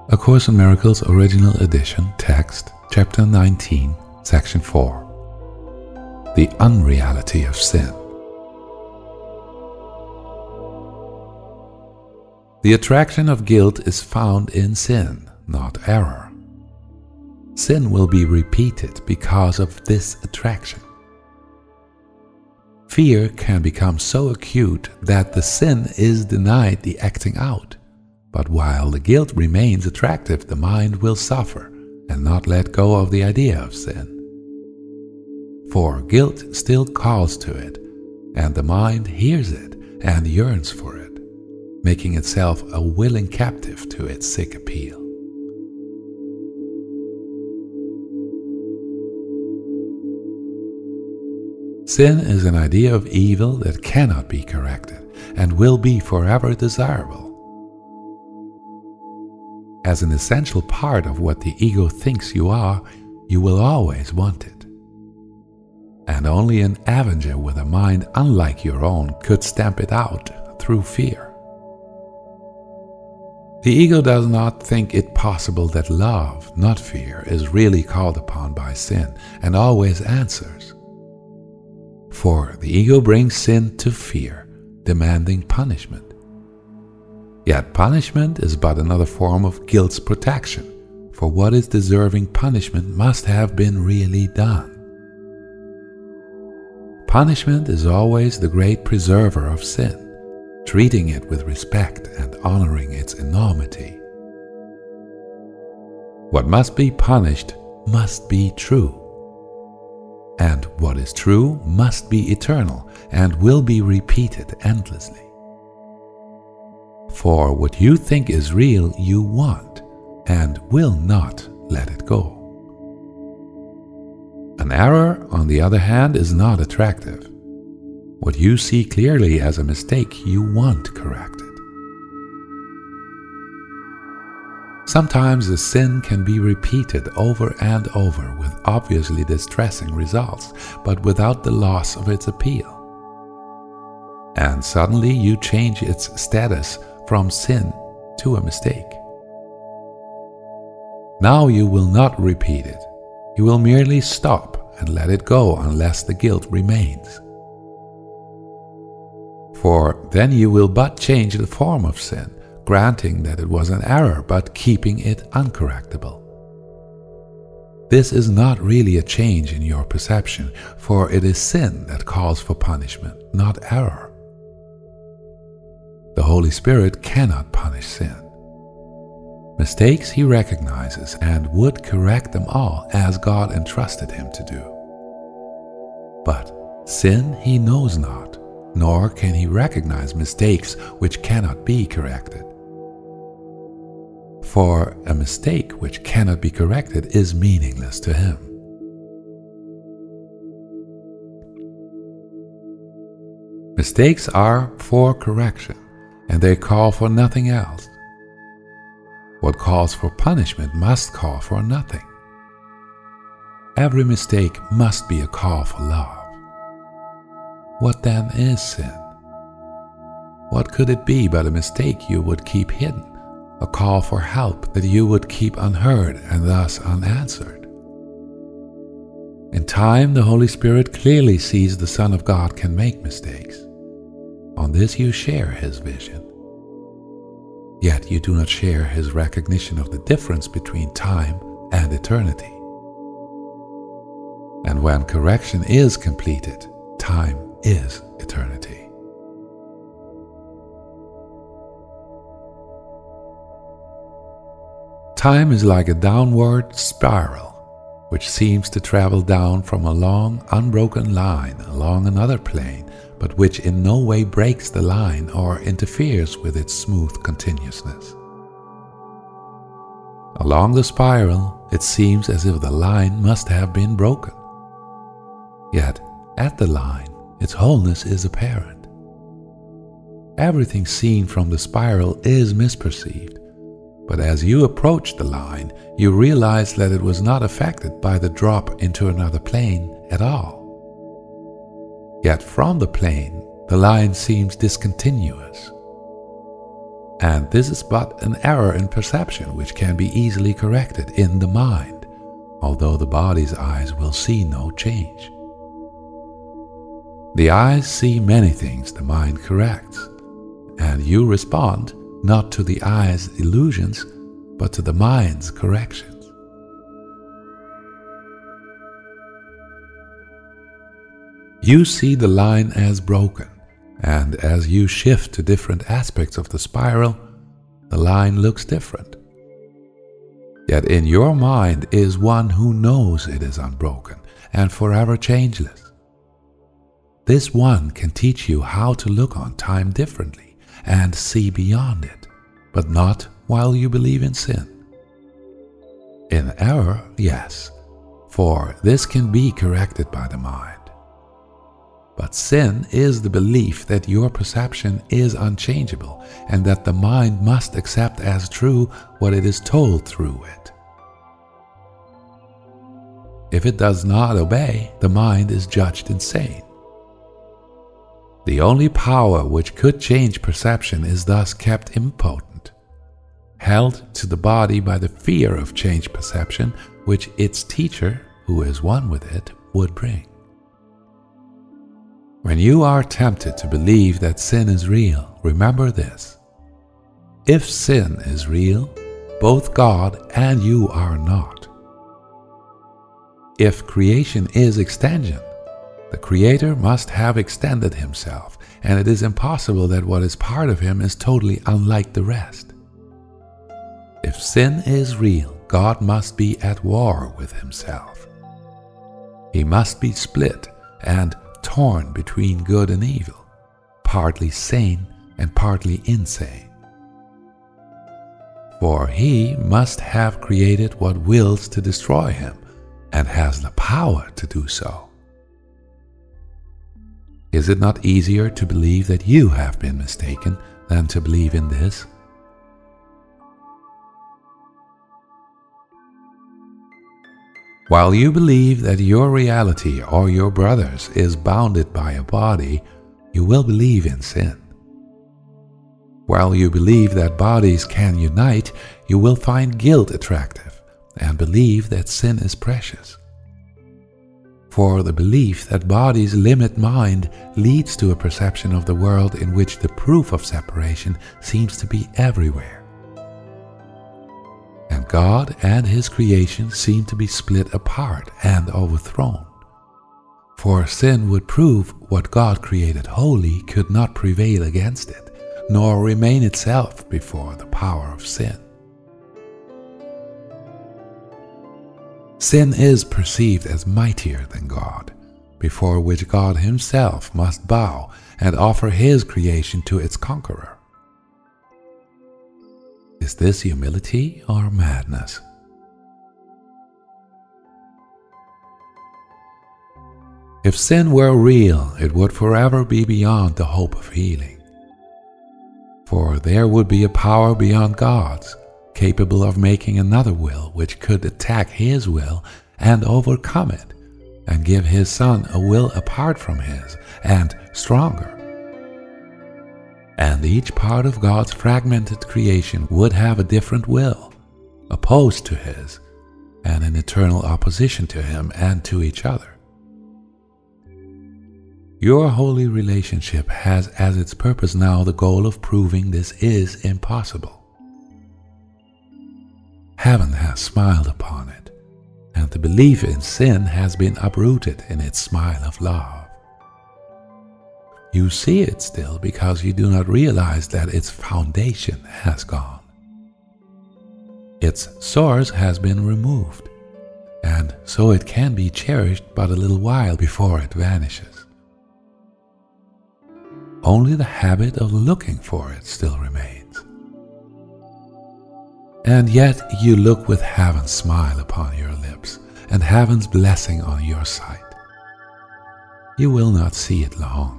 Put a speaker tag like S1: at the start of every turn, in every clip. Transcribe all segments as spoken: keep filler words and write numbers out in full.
S1: A Course in Miracles Original Edition, Text, Chapter nineteen, Section four. The Unreality of Sin. The attraction of guilt is found in sin, not error. Sin will be repeated because of this attraction. Fear can become so acute that the sin is denied the acting out. But while the guilt remains attractive, the mind will suffer and not let go of the idea of sin. For guilt still calls to it, and the mind hears it and yearns for it, making itself a willing captive to its sick appeal. Sin is an idea of evil that cannot be corrected and will be forever desirable. As an essential part of what the ego thinks you are, you will always want it. And only an avenger with a mind unlike your own could stamp it out through fear. The ego does not think it possible that love, not fear, is really called upon by sin and always answers. For the ego brings sin to fear, demanding punishment. Yet punishment is but another form of guilt's protection, for what is deserving punishment must have been really done. Punishment is always the great preserver of sin, treating it with respect and honoring its enormity. What must be punished must be true. And what is true must be eternal and will be repeated endlessly. For what you think is real, you want and will not let it go. An error, on the other hand, is not attractive. What you see clearly as a mistake, you want corrected. Sometimes a sin can be repeated over and over with obviously distressing results, but without the loss of its appeal. And suddenly you change its status from sin to a mistake. Now you will not repeat it. You will merely stop and let it go unless the guilt remains. For then you will but change the form of sin, granting that it was an error but keeping it uncorrectable. This is not really a change in your perception, for it is sin that calls for punishment, not error. The Holy Spirit cannot punish sin. Mistakes he recognizes and would correct them all as God entrusted him to do. But sin he knows not, nor can he recognize mistakes which cannot be corrected. For a mistake which cannot be corrected is meaningless to him. Mistakes are for correction, and they call for nothing else. What calls for punishment must call for nothing. Every mistake must be a call for love. What then is sin? What could it be but a mistake you would keep hidden, a call for help that you would keep unheard and thus unanswered? In time, the Holy Spirit clearly sees the Son of God can make mistakes. On this you share his vision. Yet you do not share his recognition of the difference between time and eternity. And when correction is completed, time is eternity. Time is like a downward spiral, which seems to travel down from a long, unbroken line along another plane, but which in no way breaks the line or interferes with its smooth continuousness. Along the spiral, it seems as if the line must have been broken. Yet, at the line, its wholeness is apparent. Everything seen from the spiral is misperceived, but as you approach the line, you realize that it was not affected by the drop into another plane at all. Yet from the plane, the line seems discontinuous. And this is but an error in perception which can be easily corrected in the mind, although the body's eyes will see no change. The eyes see many things the mind corrects, and you respond not to the eye's illusions, but to the mind's corrections. You see the line as broken, and as you shift to different aspects of the spiral, the line looks different. Yet in your mind is one who knows it is unbroken and forever changeless. This one can teach you how to look on time differently and see beyond it, but not while you believe in sin. In error, yes, for this can be corrected by the mind. But sin is the belief that your perception is unchangeable and that the mind must accept as true what it is told through it. If it does not obey, the mind is judged insane. The only power which could change perception is thus kept impotent, held to the body by the fear of changed perception which its teacher, who is one with it, would bring. When you are tempted to believe that sin is real, remember this. If sin is real, both God and you are not. If creation is extension, the Creator must have extended himself, and it is impossible that what is part of him is totally unlike the rest. If sin is real, God must be at war with himself. He must be split and torn between good and evil, partly sane and partly insane. For he must have created what wills to destroy him and has the power to do so. Is it not easier to believe that you have been mistaken than to believe in this? While you believe that your reality or your brother's is bounded by a body, you will believe in sin. While you believe that bodies can unite, you will find guilt attractive and believe that sin is precious. For the belief that bodies limit mind leads to a perception of the world in which the proof of separation seems to be everywhere. And God and his creation seem to be split apart and overthrown. For sin would prove what God created holy could not prevail against it, nor remain itself before the power of sin. Sin is perceived as mightier than God, before which God himself must bow and offer his creation to its conqueror. Is this humility or madness? If sin were real, it would forever be beyond the hope of healing. For there would be a power beyond God's, capable of making another will which could attack his will and overcome it, and give his Son a will apart from his, and stronger. And each part of God's fragmented creation would have a different will, opposed to his, and in eternal opposition to him and to each other. Your holy relationship has as its purpose now the goal of proving this is impossible. Heaven has smiled upon it, and the belief in sin has been uprooted in its smile of love. You see it still because you do not realize that its foundation has gone. Its source has been removed, and so it can be cherished but a little while before it vanishes. Only the habit of looking for it still remains. And yet you look with heaven's smile upon your lips and heaven's blessing on your sight. You will not see it long.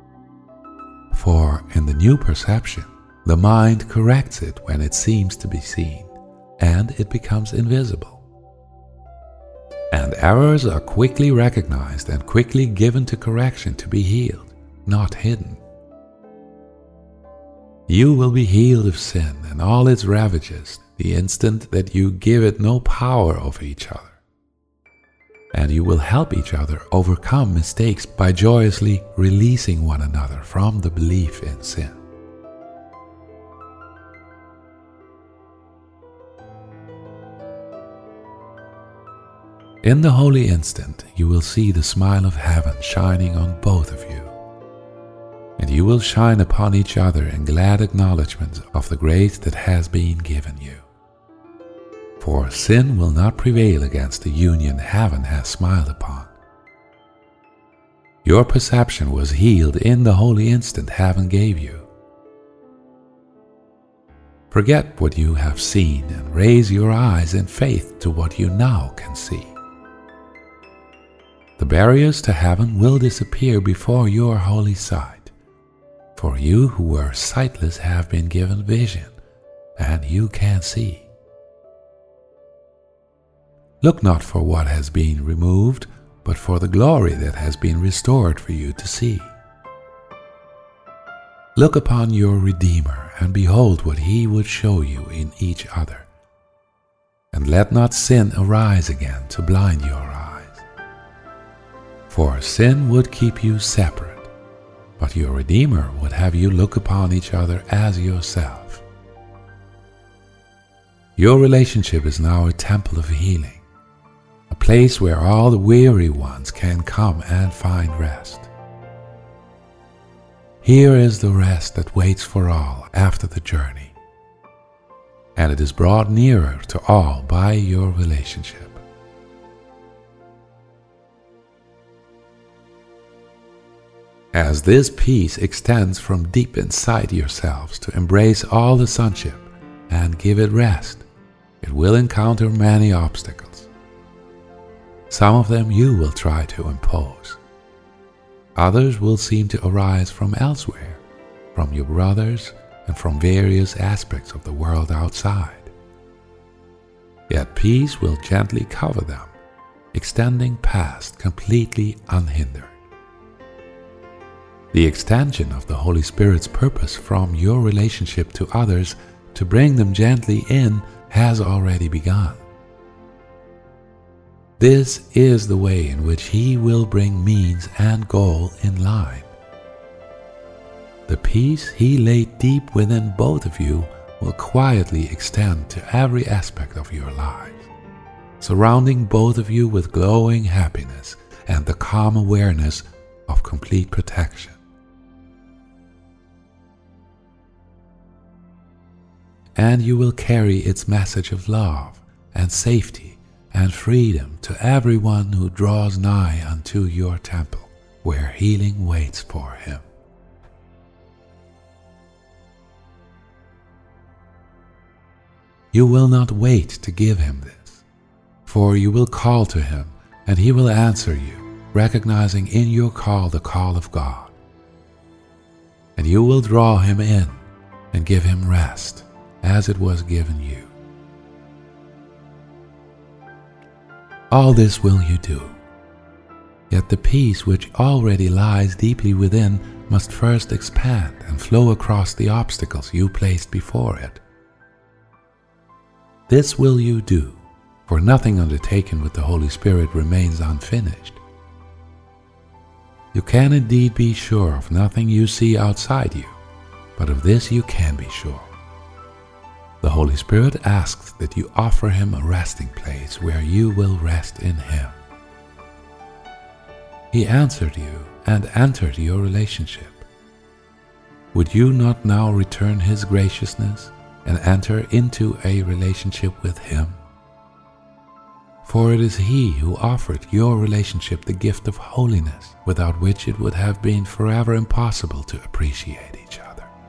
S1: For in the new perception, the mind corrects it when it seems to be seen, and it becomes invisible. And errors are quickly recognized and quickly given to correction to be healed, not hidden. You will be healed of sin and all its ravages the instant that you give it no power over each other. And you will help each other overcome mistakes by joyously releasing one another from the belief in sin. In the holy instant, you will see the smile of heaven shining on both of you, and you will shine upon each other in glad acknowledgement of the grace that has been given you. For sin will not prevail against the union heaven has smiled upon. Your perception was healed in the holy instant heaven gave you. Forget what you have seen and raise your eyes in faith to what you now can see. The barriers to heaven will disappear before your holy sight, for you who were sightless have been given vision, and you can see. Look not for what has been removed, but for the glory that has been restored for you to see. Look upon your Redeemer, and behold what he would show you in each other. And let not sin arise again to blind your eyes. For sin would keep you separate, but your Redeemer would have you look upon each other as yourself. Your relationship is now a temple of healing, a place where all the weary ones can come and find rest. Here is the rest that waits for all after the journey, and it is brought nearer to all by your relationship. As this peace extends from deep inside yourselves to embrace all the sonship and give it rest, it will encounter many obstacles. Some of them you will try to impose. Others will seem to arise from elsewhere, from your brothers and from various aspects of the world outside. Yet peace will gently cover them, extending past completely unhindered. The extension of the Holy Spirit's purpose from your relationship to others to bring them gently in has already begun. This is the way in which He will bring means and goal in line. The peace He laid deep within both of you will quietly extend to every aspect of your lives, surrounding both of you with glowing happiness and the calm awareness of complete protection. And you will carry its message of love and safety and freedom to everyone who draws nigh unto your temple, where healing waits for him. You will not wait to give him this, for you will call to him, and he will answer you, recognizing in your call the call of God. And you will draw him in and give him rest, as it was given you. All this will you do. Yet the peace which already lies deeply within must first expand and flow across the obstacles you placed before it. This will you do, for nothing undertaken with the Holy Spirit remains unfinished. You can indeed be sure of nothing you see outside you, but of this you can be sure. The Holy Spirit asks that you offer Him a resting place where you will rest in Him. He answered you and entered your relationship. Would you not now return His graciousness and enter into a relationship with Him? For it is He who offered your relationship the gift of holiness, without which it would have been forever impossible to appreciate each other.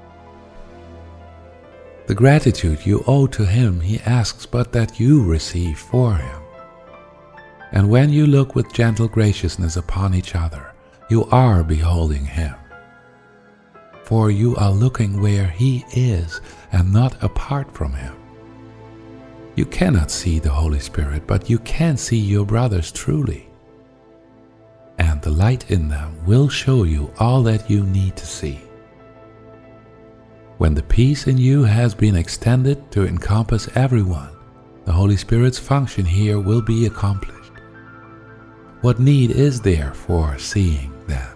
S1: The gratitude you owe to Him He asks but that you receive for Him. And when you look with gentle graciousness upon each other, you are beholding Him. For you are looking where He is and not apart from Him. You cannot see the Holy Spirit, but you can see your brothers truly. And the light in them will show you all that you need to see. When the peace in you has been extended to encompass everyone, the Holy Spirit's function here will be accomplished. What need is there for seeing that?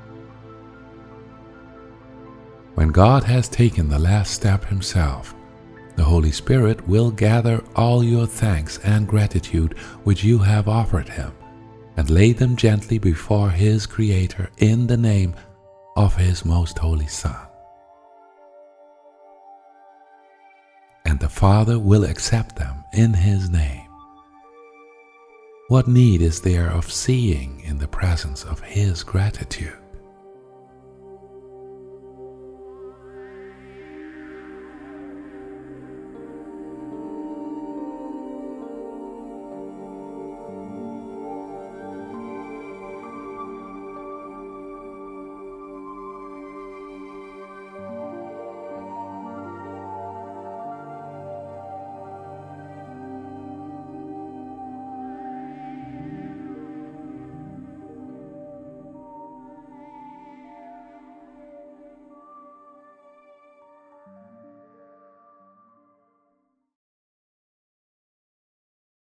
S1: When God has taken the last step himself, the Holy Spirit will gather all your thanks and gratitude which you have offered him, and lay them gently before his Creator in the name of his most holy Son. And the Father will accept them in his name. What need is there of seeing in the presence of his gratitude?